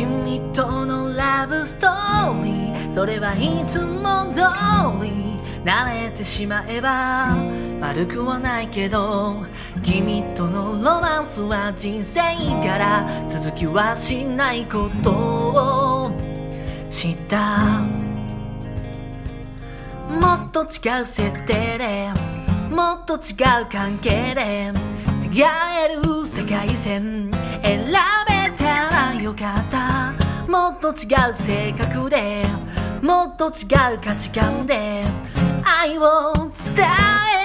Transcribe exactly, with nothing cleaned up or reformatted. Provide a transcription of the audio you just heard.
君とのラブストーリー、それはいつも通り慣れてしまえば悪くはないけど、君とのロマンスは人生から続きはしないことを知った。もっと違う設定でもっと違う関係で出会える世界線選べたらよかった。もっと違う性格でもっと違う価値観で愛を伝え